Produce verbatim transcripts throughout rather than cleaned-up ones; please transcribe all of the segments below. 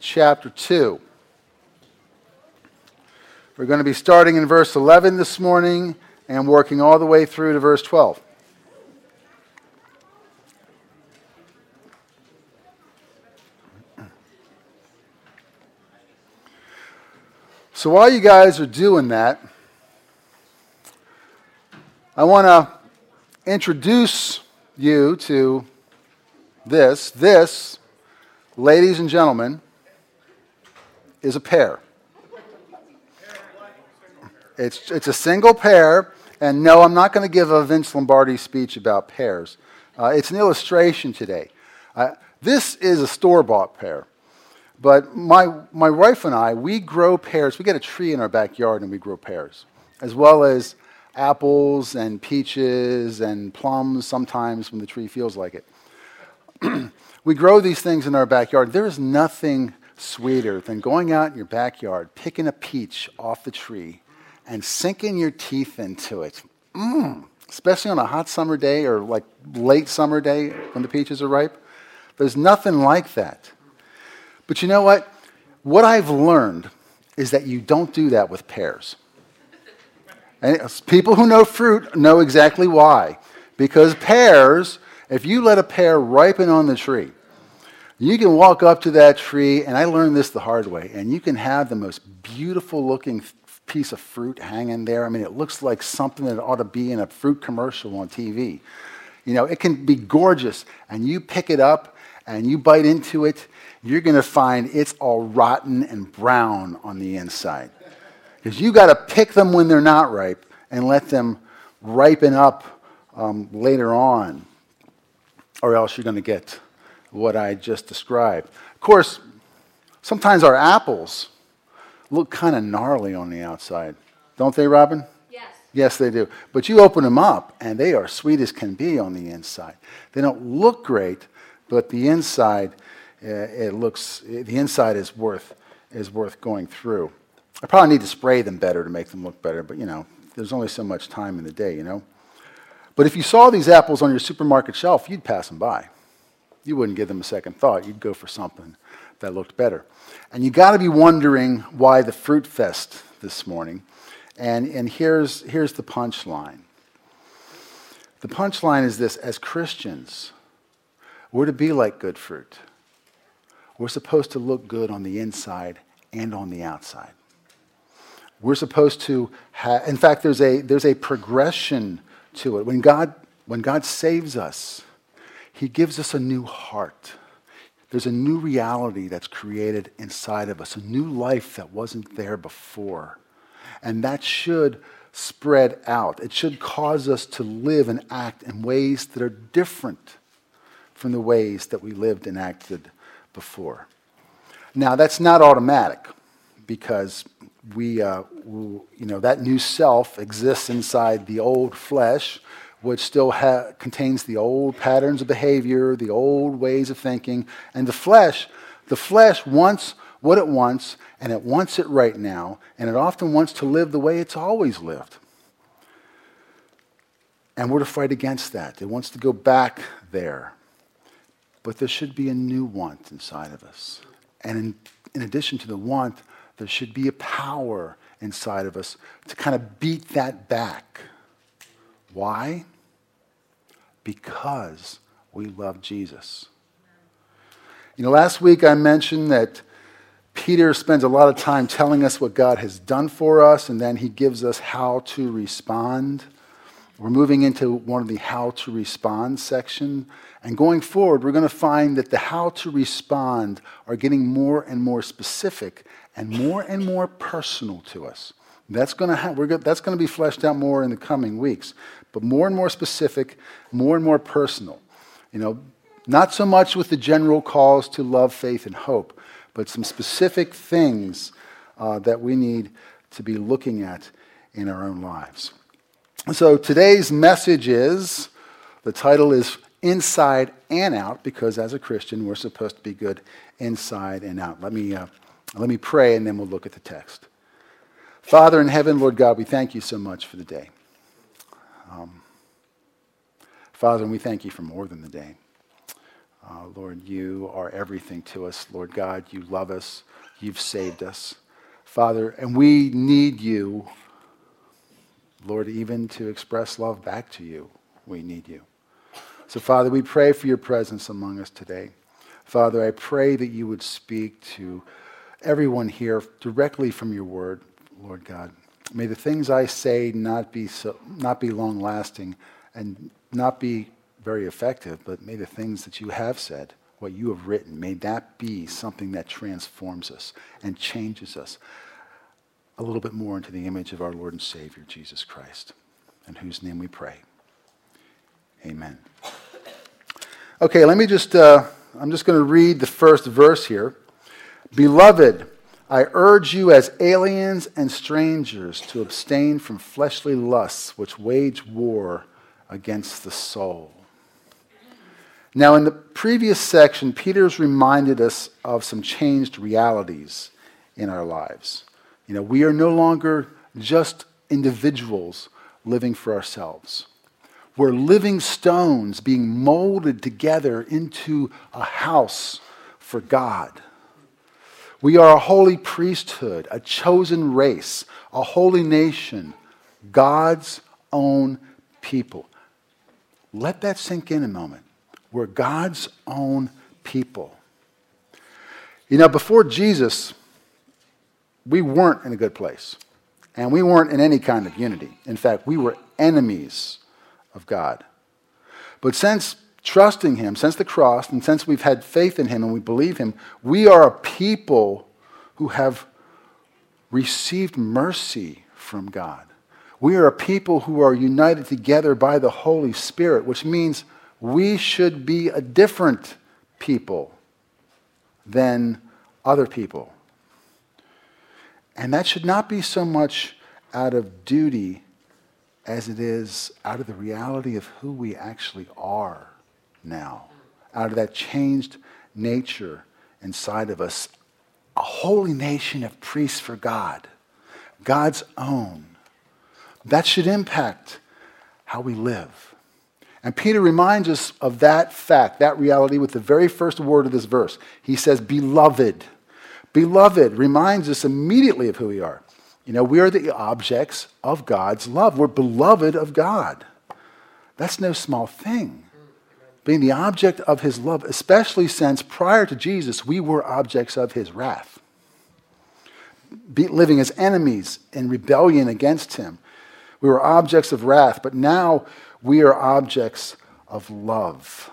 chapter two. We're going to be starting in verse eleven this morning and working all the way through to verse twelve. So while you guys are doing that, I want to introduce you to this. This, ladies and gentlemen, is a pear. It's, it's a single pear, and no, I'm not going to give a Vince Lombardi speech about pears. Uh, it's an illustration today. Uh, this is a store-bought pear. But my my wife and I, we grow pears. We get a tree in our backyard and we grow pears, as well as apples and peaches and plums sometimes when the tree feels like it. We grow these things in our backyard. There is nothing sweeter than going out in your backyard, picking a peach off the tree, and sinking your teeth into it. Mmm. Especially on a hot summer day or like late summer day when the peaches are ripe. There's nothing like that. But you know what? What I've learned is that you don't do that with pears. And people who know fruit know exactly why. Because pears, if you let a pear ripen on the tree, you can walk up to that tree, and I learned this the hard way, and you can have the most beautiful looking piece of fruit hanging there. I mean, it looks like something that ought to be in a fruit commercial on T V. You know, it can be gorgeous, and you pick it up, and you bite into it, you're going to find it's all rotten and brown on the inside. Because you got to pick them when they're not ripe and let them ripen up um, later on, or else you're going to get what I just described. Of course, sometimes our apples look kind of gnarly on the outside. Don't they, Robin? Yes. Yes, they do. But you open them up, and they are sweet as can be on the inside. They don't look great, but the inside... Uh, it looks, the inside is worth is worth going through. I probably need to spray them better to make them look better, but you know, there's only so much time in the day, you know. But if you saw these apples on your supermarket shelf, you'd pass them by. You wouldn't give them a second thought. You'd go for something that looked better. And you got to be wondering why the fruit fest this morning. And and here's here's the punchline. The punchline is this: as Christians, we're to be like good fruit. We're supposed to look good on the inside and on the outside. We're supposed to have, in fact, there's a there's a progression to it. When God when God saves us, He gives us a new heart. There's a new reality that's created inside of us, a new life that wasn't there before. And that should spread out. It should cause us to live and act in ways that are different from the ways that we lived and acted before. Now, that's not automatic because we, uh, we, you know, that new self exists inside the old flesh, which still ha- contains the old patterns of behavior, the old ways of thinking, and the flesh, the flesh wants what it wants, and it wants it right now, and it often wants to live the way it's always lived. And we're to fight against that. It wants to go back there. But there should be a new want inside of us. And in, in addition to the want, there should be a power inside of us to kind of beat that back. Why? Because we love Jesus. You know, last week I mentioned that Peter spends a lot of time telling us what God has done for us, and then he gives us how to respond. We're moving into one of the how to respond section. And going forward, we're going to find that the how to respond are getting more and more specific and more and more personal to us. That's going to ha- we're go- that's going to be fleshed out more in the coming weeks. But more and more specific, more and more personal. You know, not so much with the general calls to love, faith, and hope, but some specific things uh, that we need to be looking at in our own lives. So today's message is, the title is Inside and Out, because as a Christian, we're supposed to be good inside and out. Let me, uh, let me pray, and then we'll look at the text. Father in heaven, Lord God, we thank you so much for the day. Um, Father, and we thank you for more than the day. Uh, Lord, you are everything to us. Lord God, you love us. You've saved us. Father, and we need you, Lord, even to express love back to you. We need you. So, Father, we pray for your presence among us today. Father, I pray that you would speak to everyone here directly from your word, Lord God. May the things I say not be so, not be long-lasting and not be very effective, but may the things that you have said, what you have written, may that be something that transforms us and changes us a little bit more into the image of our Lord and Savior, Jesus Christ, in whose name we pray. Amen. Okay, let me just, uh, I'm just going to read the first verse here. Beloved, I urge you as aliens and strangers to abstain from fleshly lusts which wage war against the soul. Now, in the previous section, Peter's reminded us of some changed realities in our lives. You know, we are no longer just individuals living for ourselves. We're living stones being molded together into a house for God. We are a holy priesthood, a chosen race, a holy nation, God's own people. Let that sink in a moment. We're God's own people. You know, before Jesus, we weren't in a good place. And we weren't in any kind of unity. In fact, we were enemies of God. But since trusting him, since the cross, and since we've had faith in him and we believe him, we are a people who have received mercy from God. We are a people who are united together by the Holy Spirit, which means we should be a different people than other people. And that should not be so much out of duty as it is out of the reality of who we actually are now, out of that changed nature inside of us. A holy nation of priests for God, God's own. That should impact how we live. And Peter reminds us of that fact, that reality, with the very first word of this verse. He says, beloved. Beloved reminds us immediately of who we are. You know, we are the objects of God's love. We're beloved of God. That's no small thing. Being the object of his love, especially since prior to Jesus, we were objects of his wrath. Be, living as enemies in rebellion against him. We were objects of wrath, but now we are objects of love.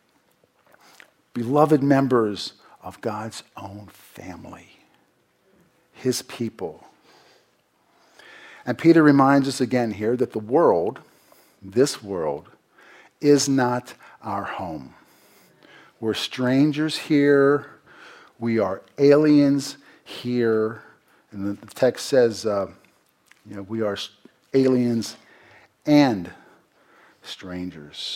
Beloved members of God's own family, his people. And Peter reminds us again here that the world, this world, is not our home. We're strangers here. We are aliens here. And the text says, uh, you know, we are aliens and strangers.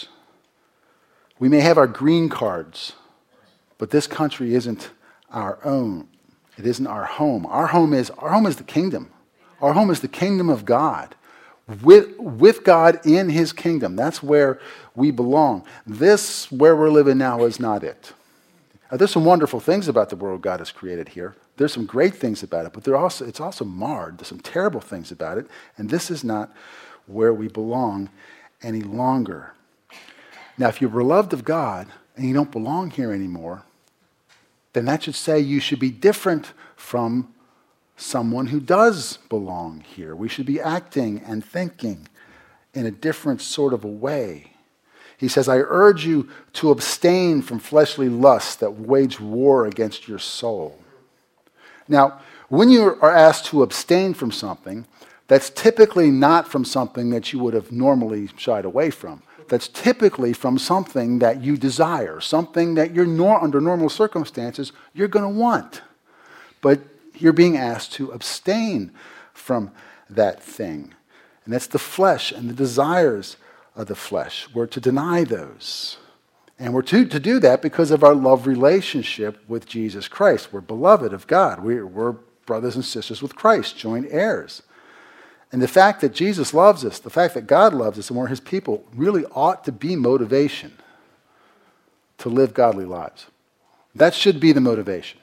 We may have our green cards, but this country isn't our own. It isn't our home. Our home is our home is the kingdom. Our home is the kingdom of God. With, with God in his kingdom. That's where we belong. This, where we're living now, is not it. Now, there's some wonderful things about the world God has created here. There's some great things about it, but there also, it's also marred. There's some terrible things about it, and this is not where we belong any longer. Now, if you're beloved of God and you don't belong here anymore, then that should say you should be different from someone who does belong here. We should be acting and thinking in a different sort of a way. He says, I urge you to abstain from fleshly lusts that wage war against your soul. Now, when you are asked to abstain from something, that's typically not from something that you would have normally shied away from. That's typically from something that you desire, something that you're nor- under normal circumstances you're going to want. But you're being asked to abstain from that thing. And that's the flesh and the desires of the flesh. We're to deny those. And we're to, to do that because of our love relationship with Jesus Christ. We're beloved of God. We're, we're brothers and sisters with Christ, joint heirs. And the fact that Jesus loves us, the fact that God loves us and we're his people, really ought to be motivation. to live godly lives. That should be the motivation.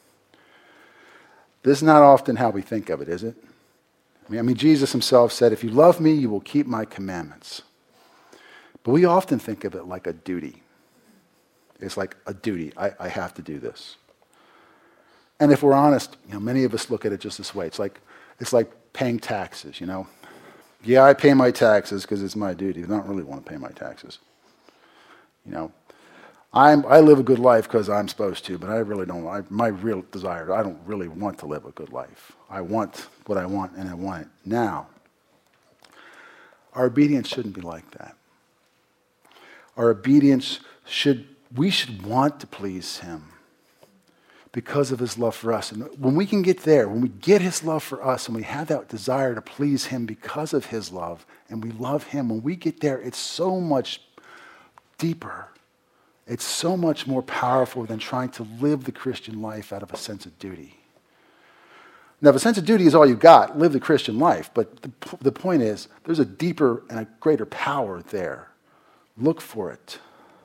This is not often how we think of it, is it? I mean, I mean, Jesus himself said, if you love me, you will keep my commandments. But we often think of it like a duty. It's like a duty. I, I have to do this. And if we're honest, you know, many of us look at it just this way. It's like it's like paying taxes, you know. Yeah, I pay my taxes because it's my duty. I don't really want to pay my taxes. You know, I'm, I live a good life because I'm supposed to, but I really don't. I, my real desire, I don't really want to live a good life. I want what I want, and I want it now. Our obedience shouldn't be like that. Our obedience should, we should want to please him because of his love for us. And when we can get there, when we get his love for us and we have that desire to please him because of his love, and we love him, when we get there, it's so much deeper. It's so much more powerful than trying to live the Christian life out of a sense of duty. Now, if a sense of duty is all you've got, live the Christian life. But the, the point is, there's a deeper and a greater power there. Look for it.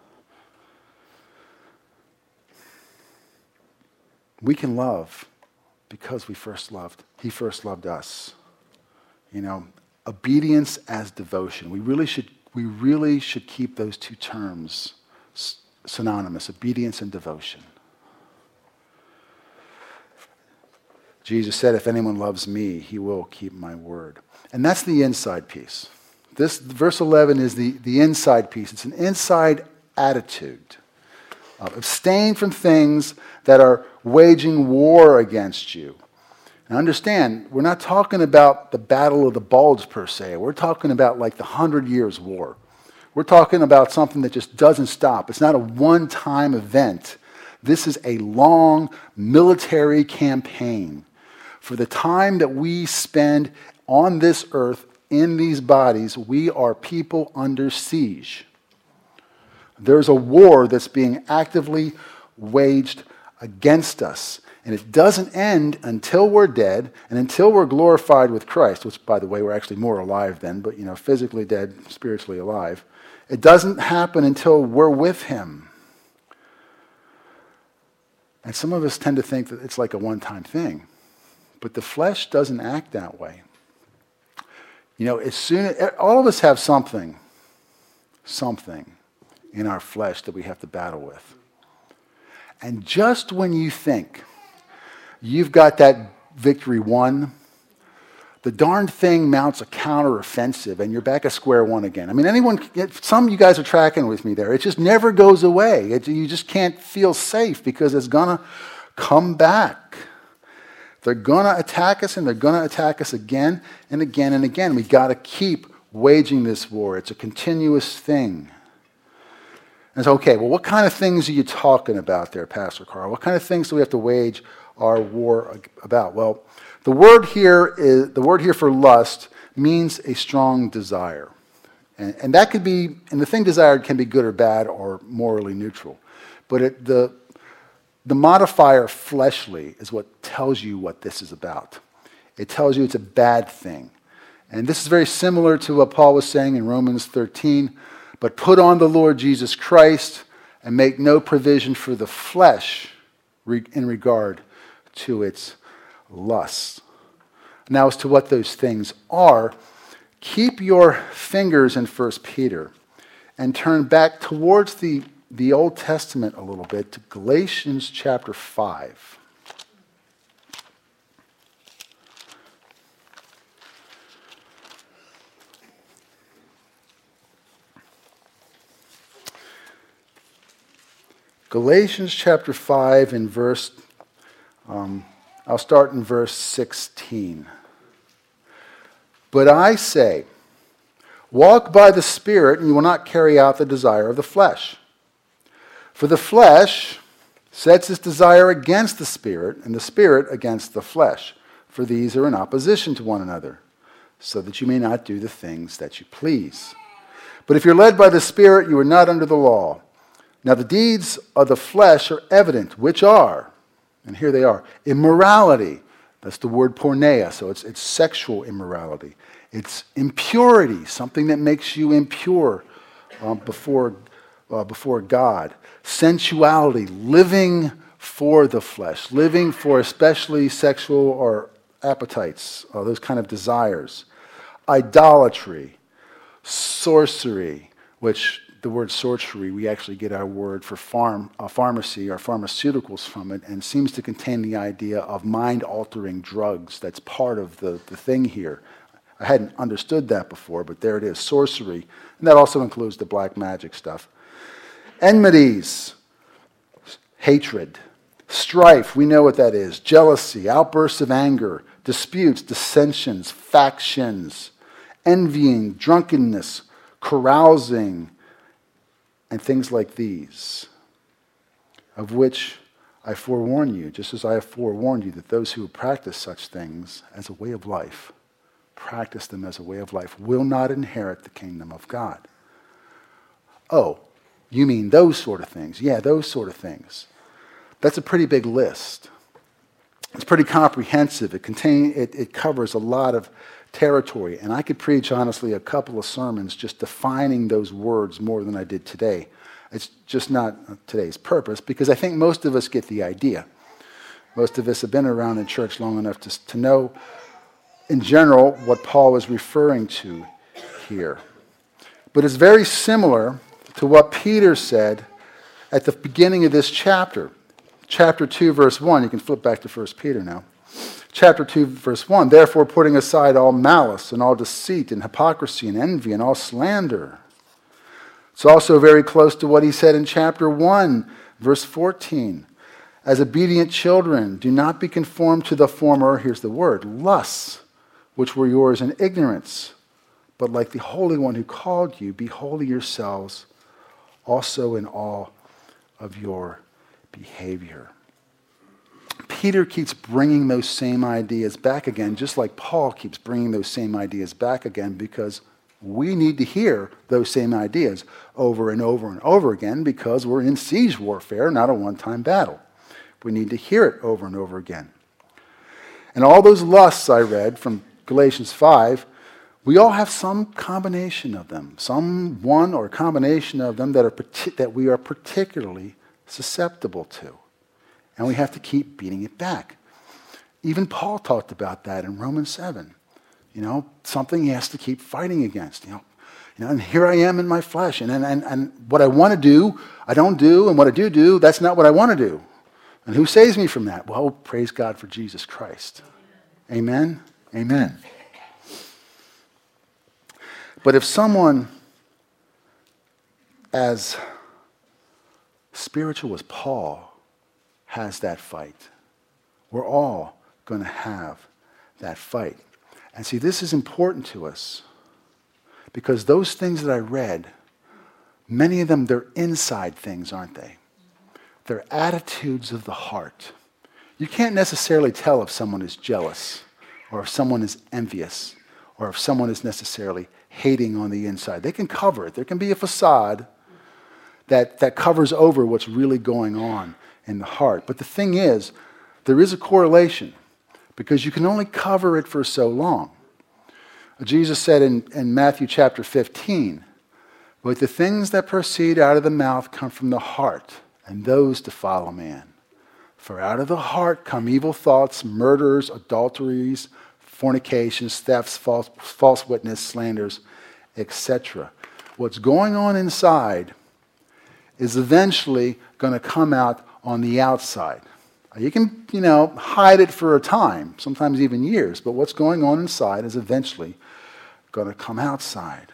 We can love because we first loved. He first loved us. You know, obedience as devotion. We really should, we really should keep those two terms synonymous, obedience and devotion. Jesus said, if anyone loves me, he will keep my word. And that's the inside piece. This verse eleven is the, the inside piece. It's an inside attitude. Uh, abstain from things that are waging war against you. And understand, we're not talking about the Battle of the Bulge per se. We're talking about like the Hundred Years' War. We're talking about something that just doesn't stop. It's not a one-time event. This is a long military campaign. For the time that we spend on this earth in these bodies, we are people under siege. There's a war that's being actively waged against us. And it doesn't end until we're dead and until we're glorified with Christ, which, by the way, we're actually more alive then, but, you know, physically dead, spiritually alive. It doesn't happen until we're with him. And some of us tend to think that it's like a one-time thing. But the flesh doesn't act that way. You know, as soon as, all of us have something, something in our flesh that we have to battle with. And just when you think you've got that victory won, the darn thing mounts a counteroffensive and you're back at square one again. I mean, anyone, some of you guys are tracking with me there. It just never goes away. It, you just can't feel safe because it's going to come back. They're going to attack us and they're going to attack us again and again and again. We got to keep waging this war. It's a continuous thing. And so, okay, well, what kind of things are you talking about there, Pastor Carl? What kind of things do we have to wage our war about? Well, the word here is the word here for lust means a strong desire. And, and that could be, and the thing desired can be good or bad or morally neutral. But it, the, the modifier fleshly is what tells you what this is about. It tells you it's a bad thing. And this is very similar to what Paul was saying in Romans thirteen. But put on the Lord Jesus Christ and make no provision for the flesh in regard to its lusts. Now, as to what those things are, keep your fingers in First Peter and turn back towards the, the Old Testament a little bit to Galatians chapter five. Galatians chapter five and verse, um, I'll start in verse sixteen. But I say, walk by the Spirit, and you will not carry out the desire of the flesh. For the flesh sets its desire against the Spirit, and the Spirit against the flesh. For these are in opposition to one another, so that you may not do the things that you please. But if you're led by the Spirit, you are not under the law. Now the deeds of the flesh are evident, which are, and here they are, immorality. That's the word porneia, so it's, it's sexual immorality. It's impurity, something that makes you impure um, before uh, before God. Sensuality, living for the flesh, living for especially sexual or appetites, uh, those kind of desires. Idolatry, sorcery, which the word sorcery, we actually get our word for farm, uh, pharmacy or pharmaceuticals from it, and seems to contain the idea of mind-altering drugs. That's part of the, the thing here. I hadn't understood that before, but there it is, sorcery. And that also includes the black magic stuff. Enmities, hatred. Strife, we know what that is. Jealousy, outbursts of anger, disputes, dissensions, factions, envying, drunkenness, carousing, and things like these, of which I forewarn you, just as I have forewarned you, that those who practice such things as a way of life, practice them as a way of life, will not inherit the kingdom of God. Oh, you mean those sort of things? Yeah, those sort of things. That's a pretty big list. It's pretty comprehensive. It contain, it, it covers a lot of territory. And I could preach, honestly, a couple of sermons just defining those words more than I did today. It's just not today's purpose, because I think most of us get the idea. Most of us have been around in church long enough to, to know, in general, what Paul is referring to here. But it's very similar to what Peter said at the beginning of this chapter. Chapter two, verse one. You can flip back to First Peter now. Chapter two, verse one. Therefore, putting aside all malice and all deceit and hypocrisy and envy and all slander. It's also very close to what he said in chapter one, verse fourteen. As obedient children, do not be conformed to the former, here's the word, lusts, which were yours in ignorance. But like the Holy One who called you, be holy yourselves also in all of your behavior. Peter keeps bringing those same ideas back again, just like Paul keeps bringing those same ideas back again, because we need to hear those same ideas over and over and over again, because we're in siege warfare, not a one-time battle. We need to hear it over and over again. And all those lusts I read from Galatians five, we all have some combination of them, some one or combination of them that are that we are particularly susceptible to. And we have to keep beating it back. Even Paul talked about that in Romans seven. You know, something he has to keep fighting against. You know, you know, and here I am in my flesh, and, and, and, and what I want to do, I don't do, and what I do do, that's not what I want to do. And who saves me from that? Well, praise God for Jesus Christ. Amen? Amen. But if someone as spiritual as Paul has that fight, we're all going to have that fight. And see, this is important to us, because those things that I read, many of them, they're inside things, aren't they? They're attitudes of the heart. You can't necessarily tell if someone is jealous, or if someone is envious, or if someone is necessarily hating on the inside. They can cover it. There can be a facade that, that covers over what's really going on in the heart. But the thing is, there is a correlation, because you can only cover it for so long. Jesus said in, in Matthew chapter fifteen, but the things that proceed out of the mouth come from the heart, and those defile a man. For out of the heart come evil thoughts, murders, adulteries, fornications, thefts, false, false witness, slanders, et cetera. What's going on inside is eventually going to come out on the outside. You can, you know, hide it for a time, sometimes even years, but what's going on inside is eventually going to come outside.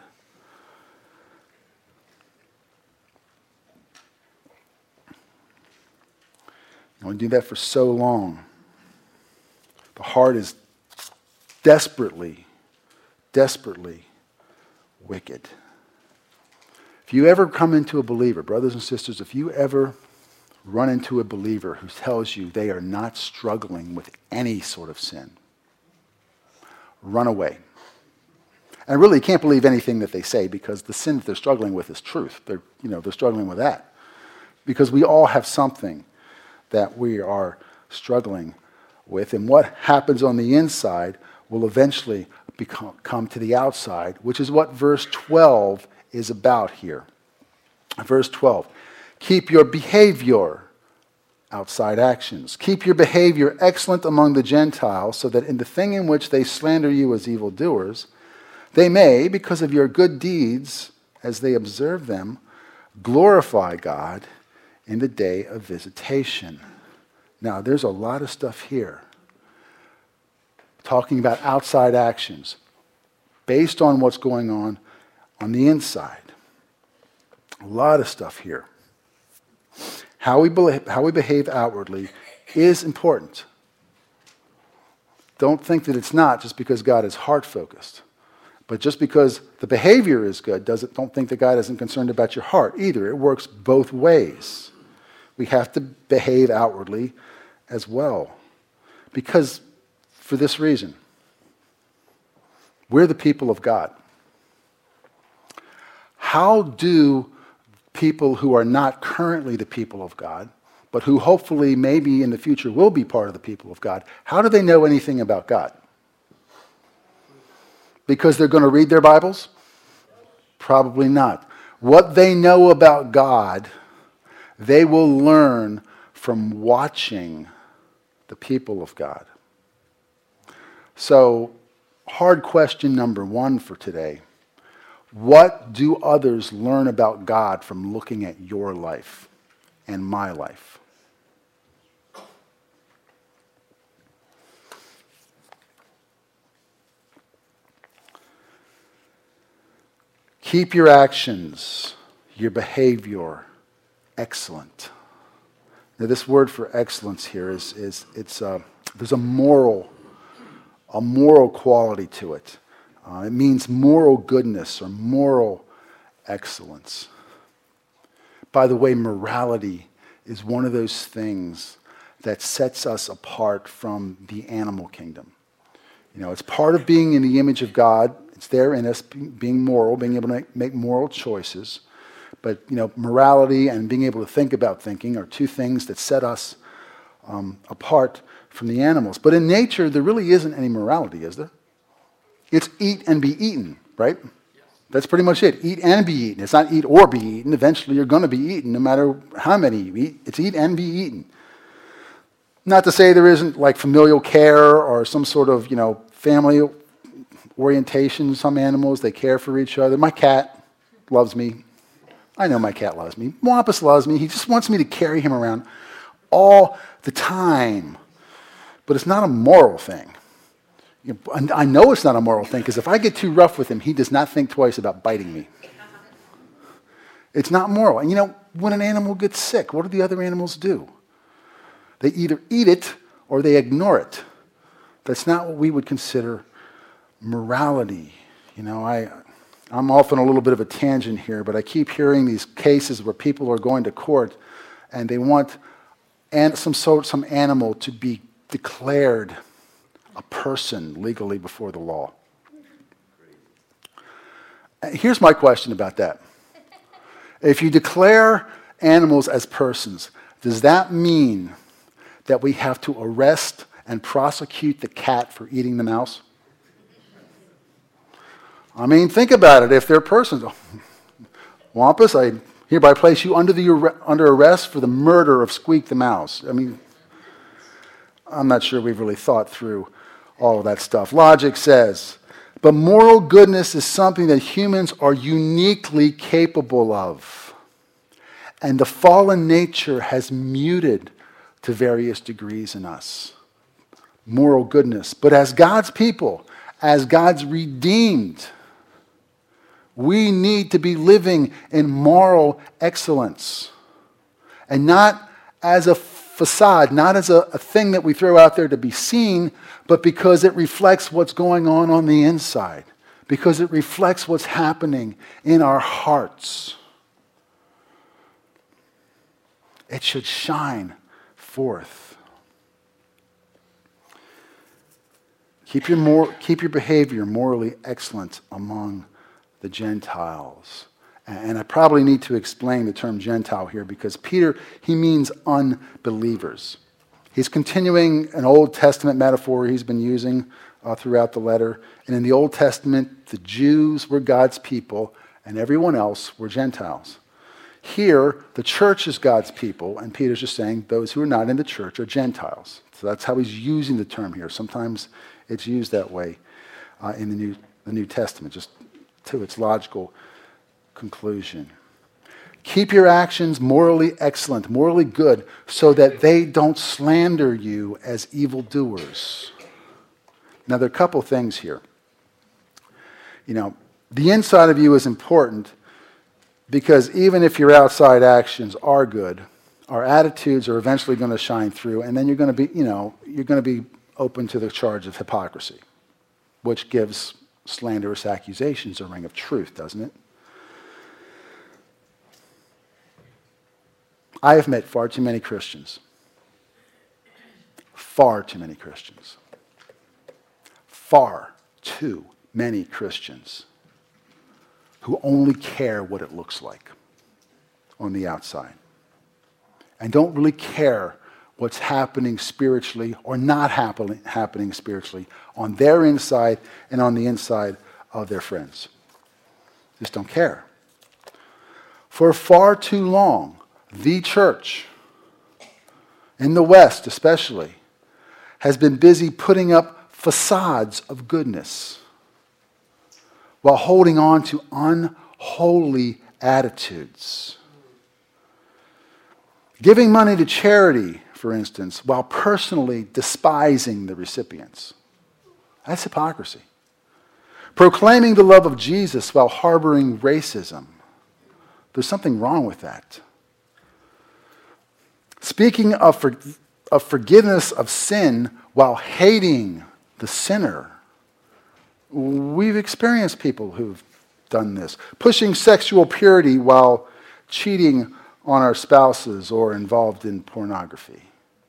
And we do that for so long. The heart is desperately, desperately wicked. If you ever come into a believer, brothers and sisters, if you ever run into a believer who tells you they are not struggling with any sort of sin, run away. And really, you can't believe anything that they say, because the sin that they're struggling with is truth. They're, you know, they're struggling with that. Because we all have something that we are struggling with, and what happens on the inside will eventually become, come to the outside, which is what verse twelve is about here. Verse twelve, keep your behavior, outside actions. Keep your behavior excellent among the Gentiles, so that in the thing in which they slander you as evildoers, they may, because of your good deeds, as they observe them, glorify God in the day of visitation. Now, there's a lot of stuff here talking about outside actions based on what's going on on the inside. A lot of stuff here. How we, behave, how we behave outwardly is important. Don't think that it's not just because God is heart-focused. But just because the behavior is good, doesn't, don't think that God isn't concerned about your heart either. It works both ways. We have to behave outwardly as well. Because, for this reason, we're the people of God. How do people who are not currently the people of God, but who hopefully maybe in the future will be part of the people of God, how do they know anything about God? Because they're going to read their Bibles? Probably not. What they know about God, they will learn from watching the people of God. So, hard question number one for today. What do others learn about God from looking at your life and my life? Keep your actions, your behavior excellent. Now, this word for excellence here is, is it's uh, there's a moral, a moral quality to it. Uh, it means moral goodness or moral excellence. By the way, morality is one of those things that sets us apart from the animal kingdom. You know, it's part of being in the image of God. It's there in us, being moral, being able to make, make moral choices. But, you know, morality and being able to think about thinking are two things that set us um, apart from the animals. But in nature, there really isn't any morality, is there? It's eat and be eaten, right? Yes. That's pretty much it. Eat and be eaten. It's not eat or be eaten. Eventually, you're going to be eaten no matter how many you eat. It's eat and be eaten. Not to say there isn't like familial care or some sort of, you know, family orientation. Some animals, they care for each other. My cat loves me. I know my cat loves me. Wampus loves me. He just wants me to carry him around all the time. But it's not a moral thing. You know, I know it's not a moral thing because if I get too rough with him, he does not think twice about biting me. It's not moral. And you know, when an animal gets sick, what do the other animals do? They either eat it or they ignore it. That's not what we would consider morality. You know, I, I'm often a little bit of a tangent here, but I keep hearing these cases where people are going to court and they want an, some sort, some animal to be declared a person legally before the law. Here's my question about that. If you declare animals as persons, does that mean that we have to arrest and prosecute the cat for eating the mouse? I mean, think about it. If they're persons, Wampus, I hereby place you under the under arrest for the murder of Squeak the mouse. I mean, I'm not sure we've really thought through all of that stuff. Logic says, but moral goodness is something that humans are uniquely capable of. And the fallen nature has muted to various degrees in us. Moral goodness. But as God's people, as God's redeemed, we need to be living in moral excellence. And not as a facade, not as a, a thing that we throw out there to be seen, but because it reflects what's going on on the inside. Because it reflects what's happening in our hearts. It should shine forth. Keep your, mor- keep your behavior morally excellent among the Gentiles. And I probably need to explain the term Gentile here because Peter, he means unbelievers. He's continuing an Old Testament metaphor he's been using uh, throughout the letter. And in the Old Testament, the Jews were God's people and everyone else were Gentiles. Here, the church is God's people, and Peter's just saying those who are not in the church are Gentiles. So that's how he's using the term here. Sometimes it's used that way uh, in the New, the New Testament, just to its logical conclusion. Keep your actions morally excellent, morally good, so that they don't slander you as evildoers. Now, there are a couple things here. You know, the inside of you is important because even if your outside actions are good, our attitudes are eventually going to shine through, and then you're going to be, you know, you're going to be open to the charge of hypocrisy, which gives slanderous accusations a ring of truth, doesn't it? I have met far too many Christians. Far too many Christians. Far too many Christians who only care what it looks like on the outside and don't really care what's happening spiritually or not happen, happening spiritually on their inside and on the inside of their friends. Just don't care. For far too long, the church, in the West especially, has been busy putting up facades of goodness while holding on to unholy attitudes. Giving money to charity, for instance, while personally despising the recipients. That's hypocrisy. Proclaiming the love of Jesus while harboring racism. There's something wrong with that. Speaking of, for, of forgiveness of sin while hating the sinner. We've experienced people who've done this. Pushing sexual purity while cheating on our spouses or involved in pornography.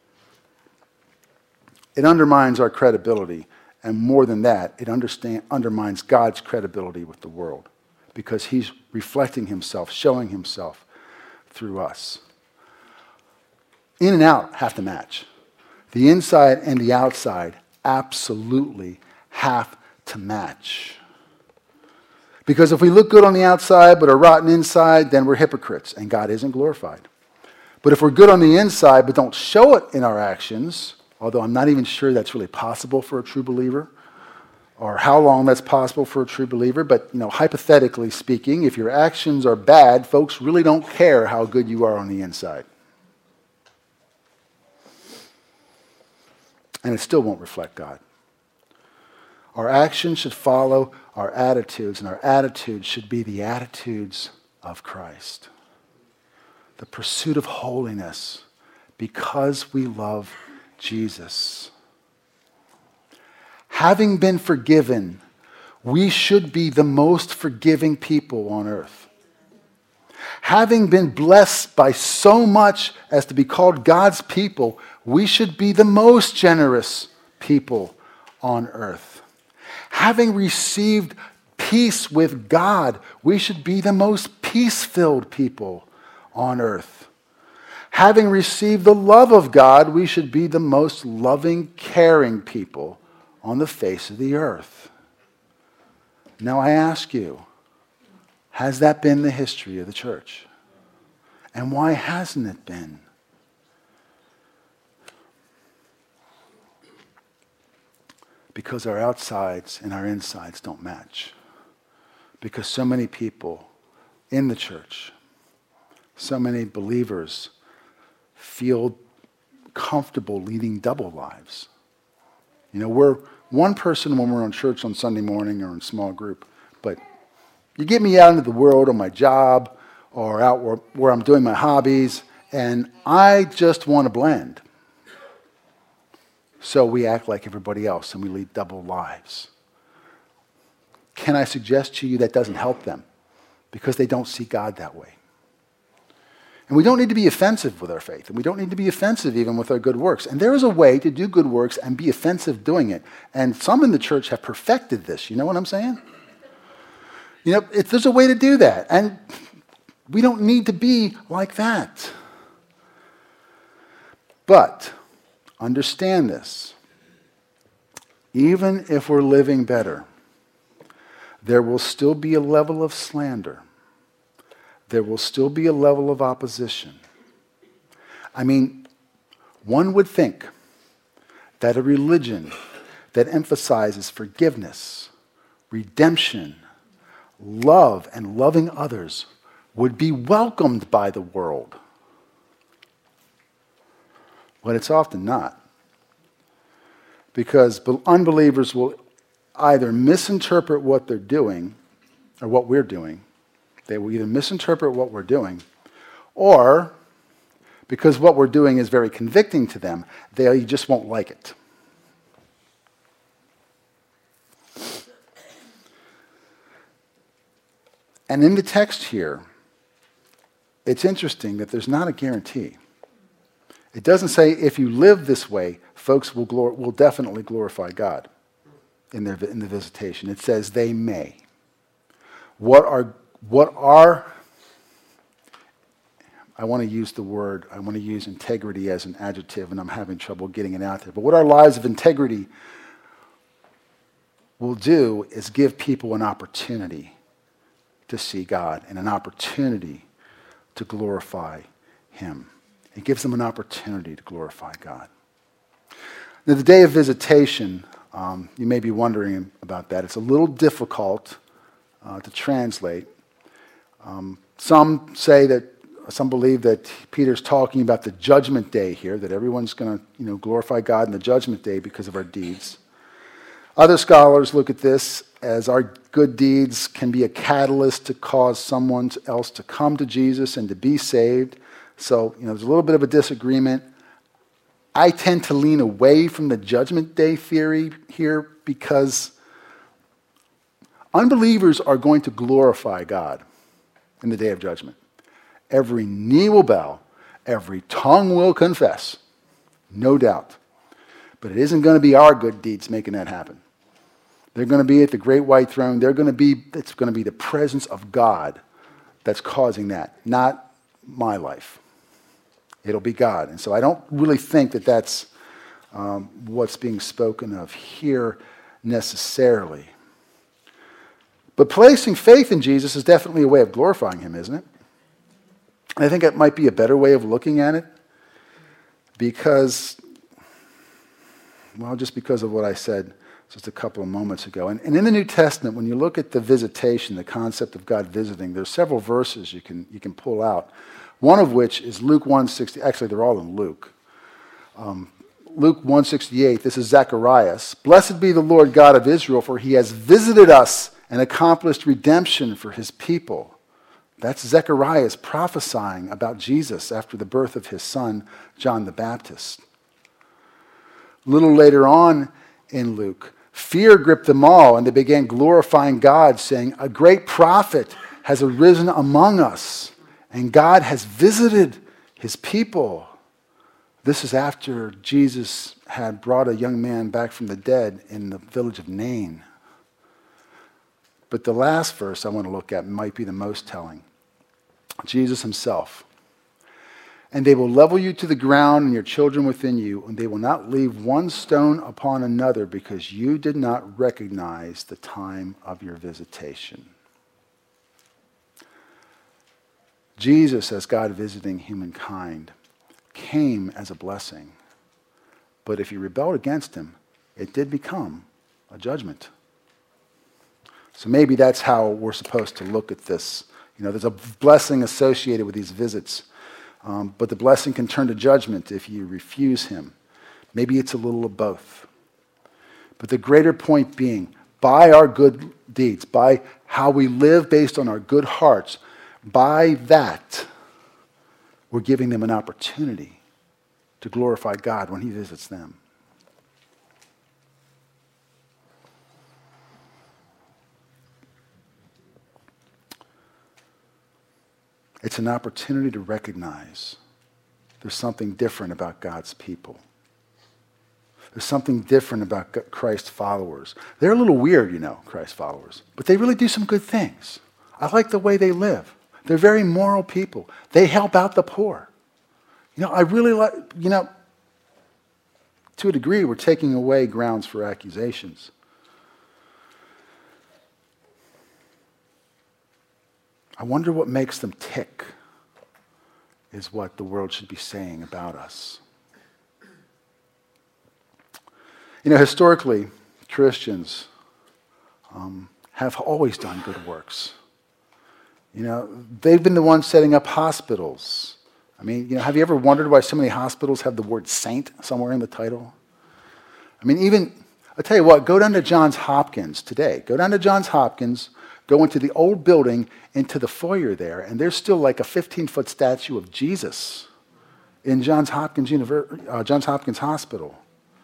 It undermines our credibility, and more than that, it understand, undermines God's credibility with the world because he's reflecting himself, showing himself through us. In and out have to match. The inside and the outside absolutely have to match. Because if we look good on the outside but are rotten inside, then we're hypocrites and God isn't glorified. But if we're good on the inside but don't show it in our actions, although I'm not even sure that's really possible for a true believer, or how long that's possible for a true believer, but you know, hypothetically speaking, if your actions are bad, folks really don't care how good you are on the inside. And it still won't reflect God. Our actions should follow our attitudes, and our attitudes should be the attitudes of Christ. The pursuit of holiness because we love Jesus. Having been forgiven, we should be the most forgiving people on earth. Having been blessed by so much as to be called God's people, we should be the most generous people on earth. Having received peace with God, we should be the most peace-filled people on earth. Having received the love of God, we should be the most loving, caring people on the face of the earth. Now I ask you, has that been the history of the church? And why hasn't it been? Because our outsides and our insides don't match. Because so many people in the church, so many believers feel comfortable leading double lives. You know, we're one person when we're in church on Sunday morning or in small group, but you get me out into the world on my job or out where, where I'm doing my hobbies, and I just want to blend. So we act like everybody else and we lead double lives. Can I suggest to you that doesn't help them? Because they don't see God that way. And we don't need to be offensive with our faith. And we don't need to be offensive even with our good works. And there is a way to do good works and be offensive doing it. And some in the church have perfected this. You know what I'm saying? You know, it, there's a way to do that. And we don't need to be like that. But understand this. Even if we're living better, there will still be a level of slander there will still be a level of opposition. I mean, one would think that a religion that emphasizes forgiveness, redemption, love, and loving others would be welcomed by the world. But it's often not. Because unbelievers will either misinterpret what they're doing, or what we're doing. They will either misinterpret what we're doing, or because what we're doing is very convicting to them, they just won't like it. And in the text here, it's interesting that there's not a guarantee. It doesn't say if you live this way, folks will, glor- will definitely glorify God in, their, in the visitation. It says they may. What are, what are, I want to use the word, I want to use integrity as an adjective, and I'm having trouble getting it out there. But what our lives of integrity will do is give people an opportunity to see God and an opportunity to glorify Him. It gives them an opportunity to glorify God. Now, the day of visitation, um, you may be wondering about that. It's a little difficult uh, to translate. Um, some say that, some believe that Peter's talking about the judgment day here, that everyone's going to, you know, glorify God in the judgment day because of our deeds. Other scholars look at this as our good deeds can be a catalyst to cause someone else to come to Jesus and to be saved. So, you know, there's a little bit of a disagreement. I tend to lean away from the judgment day theory here because unbelievers are going to glorify God in the day of judgment. Every knee will bow, every tongue will confess, no doubt. But it isn't going to be our good deeds making that happen. They're going to be at the great white throne. They're going to be, it's going to be the presence of God that's causing that, not my life. It'll be God. And so I don't really think that that's um, what's being spoken of here necessarily. But placing faith in Jesus is definitely a way of glorifying Him, isn't it? I think that might be a better way of looking at it because, well, just because of what I said just a couple of moments ago. And, and in the New Testament, when you look at the visitation, the concept of God visiting, there's several verses you can you can pull out. One of which is Luke one sixty. Actually, they're all in Luke. Um, Luke one sixty-eight, this is Zacharias. Blessed be the Lord God of Israel, for He has visited us and accomplished redemption for His people. That's Zacharias prophesying about Jesus after the birth of his son, John the Baptist. A little later on in Luke, fear gripped them all, and they began glorifying God, saying, a great prophet has arisen among us, and God has visited His people. This is after Jesus had brought a young man back from the dead in the village of Nain. But the last verse I want to look at might be the most telling. Jesus Himself. And they will level you to the ground and your children within you, and they will not leave one stone upon another because you did not recognize the time of your visitation. Jesus, as God visiting humankind, came as a blessing. But if you rebelled against Him, it did become a judgment. So maybe that's how we're supposed to look at this. You know, there's a blessing associated with these visits, um, but the blessing can turn to judgment if you refuse Him. Maybe it's a little of both. But the greater point being, by our good deeds, by how we live based on our good hearts, by that, we're giving them an opportunity to glorify God when He visits them. It's an opportunity to recognize there's something different about God's people. There's something different about Christ's followers. They're a little weird, you know, Christ's followers, but they really do some good things. I like the way they live. They're very moral people. They help out the poor. You know, I really like, you know, to a degree, we're taking away grounds for accusations. I wonder what makes them tick, is what the world should be saying about us. You know, historically, Christians um, have always done good works. You know, they've been the ones setting up hospitals. I mean, you know, have you ever wondered why so many hospitals have the word saint somewhere in the title? I mean, even, I'll tell you what, go down to Johns Hopkins today. Go down to Johns Hopkins, go into the old building, into the foyer there, and there's still like a fifteen-foot statue of Jesus in Johns Hopkins, Univer- uh, Johns Hopkins Hospital.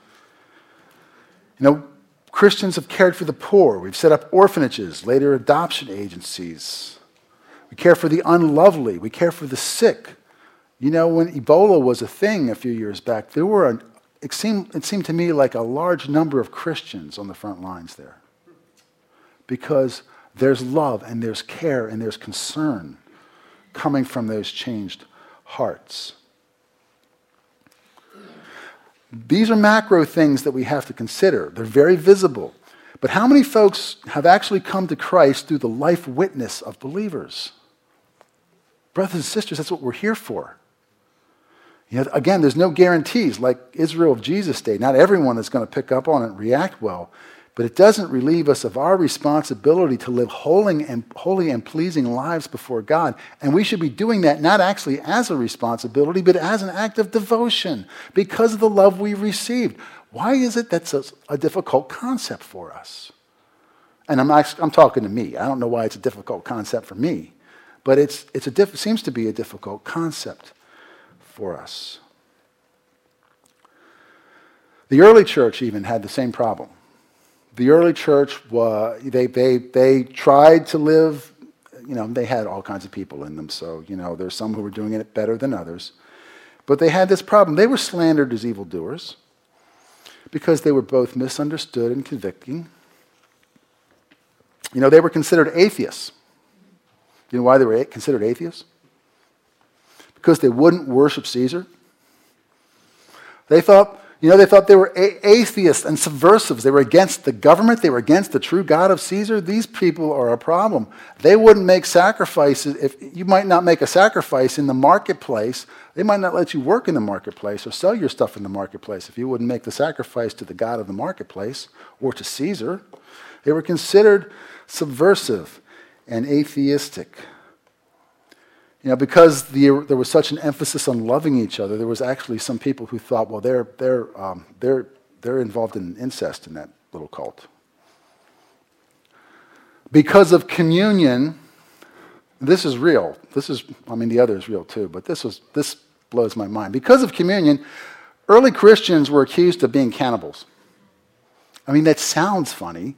You know, Christians have cared for the poor. We've set up orphanages, later adoption agencies. We care for the unlovely. We care for the sick. You know, when Ebola was a thing a few years back, there were, a, it seemed, it seemed to me like a large number of Christians on the front lines there. Because there's love and there's care and there's concern coming from those changed hearts. These are macro things that we have to consider. They're very visible. But how many folks have actually come to Christ through the life witness of believers? Brothers and sisters, that's what we're here for. You know, again, there's no guarantees. Like Israel of Jesus' day, not everyone is going to pick up on it and react well. But it doesn't relieve us of our responsibility to live holy and, holy and pleasing lives before God. And we should be doing that not actually as a responsibility, but as an act of devotion because of the love we received. Why is it that's a, a difficult concept for us? And I'm, actually, I'm talking to me. I don't know why it's a difficult concept for me. But it's, it's a diff, seems to be a difficult concept for us. The early church even had the same problem. The early church, uh, they, they, they tried to live, you know, they had all kinds of people in them. So, you know, there's some who were doing it better than others. But they had this problem. They were slandered as evildoers because they were both misunderstood and convicting. You know, they were considered atheists. You know why they were considered atheists? Because they wouldn't worship Caesar. They thought, you know, they thought they were a- atheists and subversives. They were against the government. They were against the true God of Caesar. These people are a problem. They wouldn't make sacrifices. If you might not make a sacrifice in the marketplace, they might not let you work in the marketplace or sell your stuff in the marketplace if you wouldn't make the sacrifice to the God of the marketplace or to Caesar. They were considered subversive and atheistic. You know, because the, there was such an emphasis on loving each other, there was actually some people who thought, well, they're, they're, um, they're, they're involved in incest in that little cult. Because of communion, this is real. This is, I mean, the other is real too, but this was this blows my mind. Because of communion, early Christians were accused of being cannibals. I mean, that sounds funny,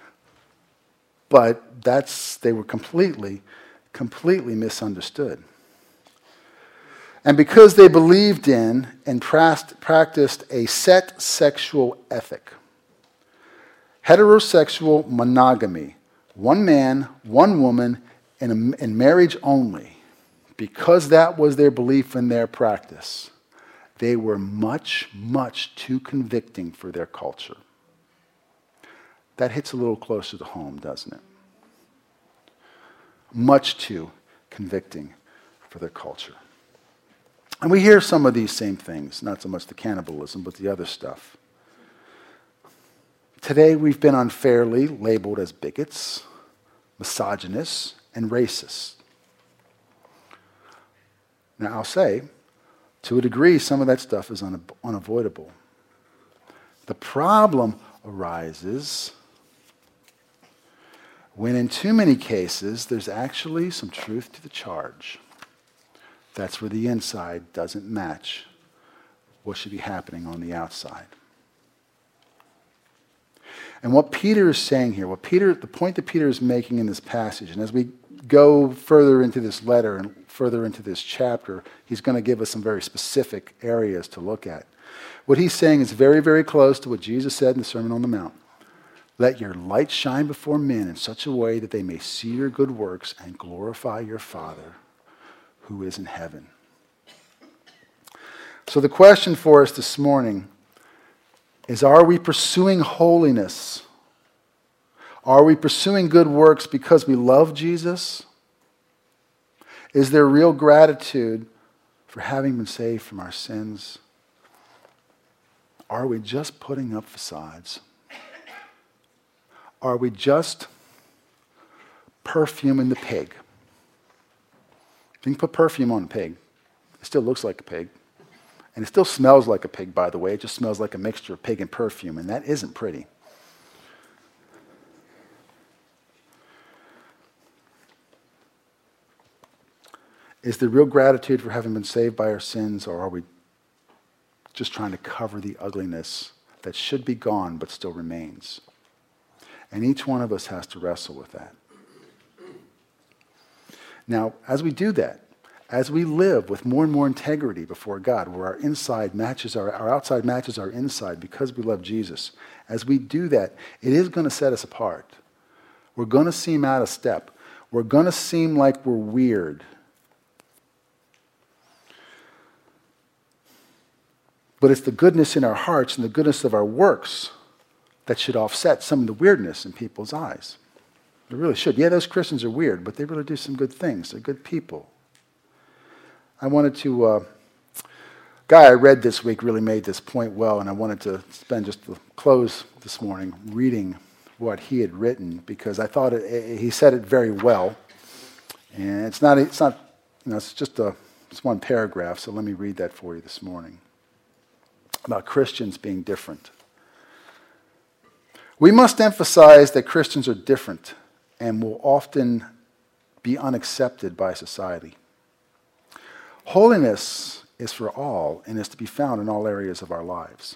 but that's they were completely completely misunderstood. And because they believed in and practiced a set sexual ethic, heterosexual monogamy, one man, one woman, and, and marriage only, because that was their belief and their practice, they were much, much too convicting for their culture. That hits a little closer to home, doesn't it? Much too convicting for their culture. And we hear some of these same things, not so much the cannibalism, but the other stuff. Today we've been unfairly labeled as bigots, misogynists, and racists. Now I'll say, to a degree, some of that stuff is un- unavoidable. The problem arises when in too many cases, there's actually some truth to the charge. That's where the inside doesn't match what should be happening on the outside. And what Peter is saying here, what Peter, the point that Peter is making in this passage, and as we go further into this letter and further into this chapter, he's going to give us some very specific areas to look at. What he's saying is very, very close to what Jesus said in the Sermon on the Mount. Let your light shine before men in such a way that they may see your good works and glorify your Father who is in heaven. So the question for us this morning is, are we pursuing holiness? Are we pursuing good works because we love Jesus? Is there real gratitude for having been saved from our sins? Are we just putting up facades? Are we just perfuming the pig? You can put perfume on a pig. It still looks like a pig. And it still smells like a pig, by the way. It just smells like a mixture of pig and perfume, and that isn't pretty. Is there real gratitude for having been saved by our sins, or are we just trying to cover the ugliness that should be gone but still remains? And each one of us has to wrestle with that. Now, as we do that, as we live with more and more integrity before God, where our inside matches our, our outside matches our inside because we love Jesus, as we do that, it is going to set us apart. We're going to seem out of step. We're going to seem like we're weird. But it's the goodness in our hearts and the goodness of our works that should offset some of the weirdness in people's eyes. It really should. Yeah, those Christians are weird, but they really do some good things. They're good people. I wanted to, uh, guy I read this week really made this point well, and I wanted to spend just the close this morning reading what he had written because I thought it, it, he said it very well. And it's not, it's not, you know, it's just a, it's one paragraph, so let me read that for you this morning. About Christians being different. We must emphasize that Christians are different and will often be unaccepted by society. Holiness is for all and is to be found in all areas of our lives.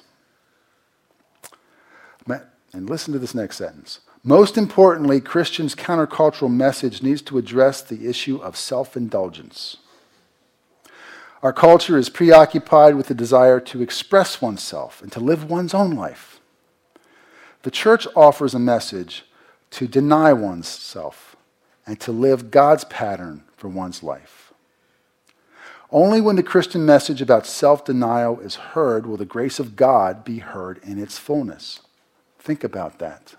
And listen to this next sentence. Most importantly, Christians' countercultural message needs to address the issue of self-indulgence. Our culture is preoccupied with the desire to express oneself and to live one's own life. The church offers a message to deny one's self and to live God's pattern for one's life. Only when the Christian message about self-denial is heard will the grace of God be heard in its fullness. Think about that.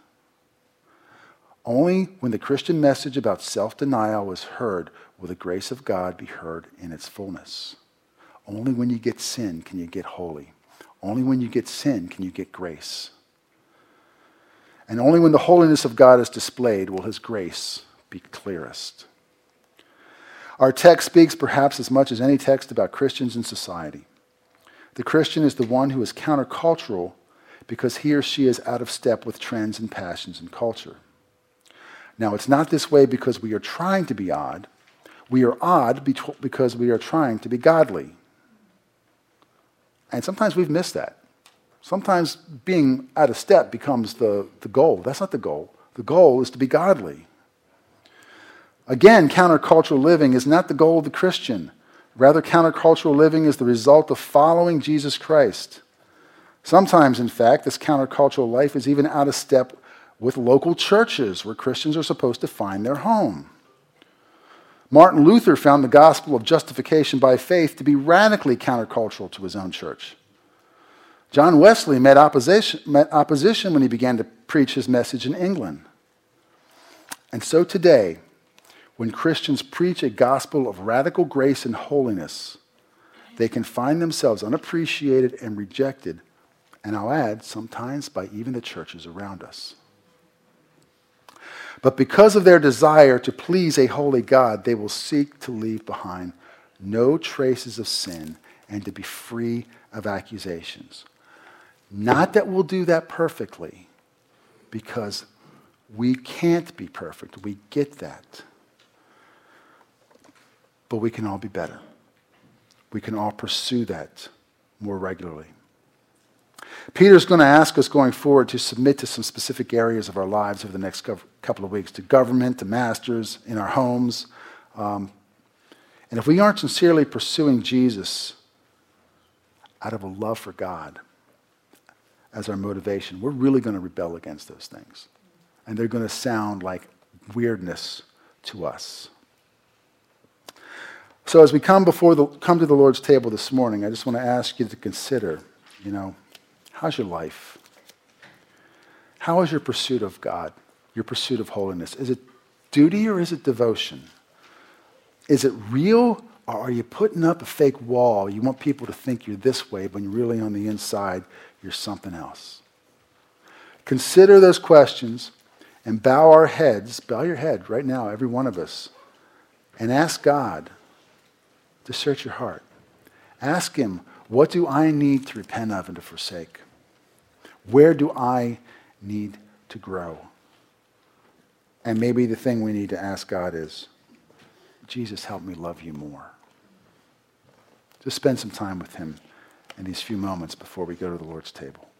Only when the Christian message about self-denial is heard will the grace of God be heard in its fullness. Only when you get sin can you get holy. Only when you get sin can you get grace. And only when the holiness of God is displayed will his grace be clearest. Our text speaks perhaps as much as any text about Christians in society. The Christian is the one who is countercultural because he or she is out of step with trends and passions and culture. Now, it's not this way because we are trying to be odd. We are odd because we are trying to be godly. And sometimes we've missed that. Sometimes being out of step becomes the, the goal. That's not the goal. The goal is to be godly. Again, countercultural living is not the goal of the Christian. Rather, countercultural living is the result of following Jesus Christ. Sometimes, in fact, this countercultural life is even out of step with local churches where Christians are supposed to find their home. Martin Luther found the gospel of justification by faith to be radically countercultural to his own church. John Wesley met opposition, met opposition when he began to preach his message in England. And so today, when Christians preach a gospel of radical grace and holiness, they can find themselves unappreciated and rejected, and I'll add, sometimes by even the churches around us. But because of their desire to please a holy God, they will seek to leave behind no traces of sin and to be free of accusations. Not that we'll do that perfectly, because we can't be perfect. We get that. But we can all be better. We can all pursue that more regularly. Peter's going to ask us going forward to submit to some specific areas of our lives over the next couple of weeks, to government, to masters, in our homes. Um, and if we aren't sincerely pursuing Jesus out of a love for God as our motivation, we're really going to rebel against those things. And they're going to sound like weirdness to us. So as we come before the come to the Lord's table this morning, I just want to ask you to consider, you know, how's your life? How is your pursuit of God, your pursuit of holiness? Is it duty or is it devotion? Is it real, or are you putting up a fake wall? You want people to think you're this way, but really on the inside, you're something else. Consider those questions and bow our heads, bow your head right now, every one of us, and ask God to search your heart. Ask him, what do I need to repent of and to forsake? Where do I need to grow? And maybe the thing we need to ask God is, Jesus, help me love you more. Just spend some time with him in these few moments before we go to the Lord's table.